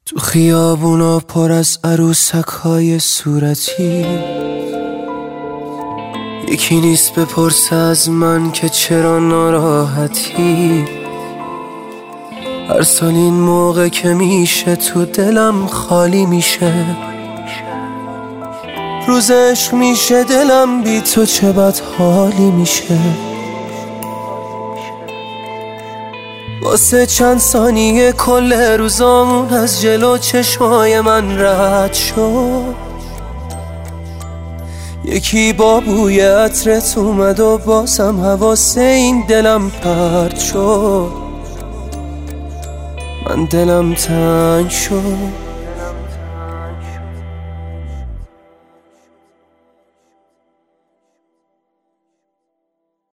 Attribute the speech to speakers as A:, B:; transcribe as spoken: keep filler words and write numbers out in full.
A: تو خیابونا پر از عروسک های صورتی، یکی نیست بپرسه از من که چرا ناراحتی. هر سال این موقع که میشه تو دلم خالی میشه، روز عشق میشه دلم بی تو چه بد حالی میشه. واسه چند ثانیه کل روزامون از جلو چشمای من رد شد، یکی با بوی عطرت اومد و بازم حواسه این دلم پرت شد. من دلم تنگ شد،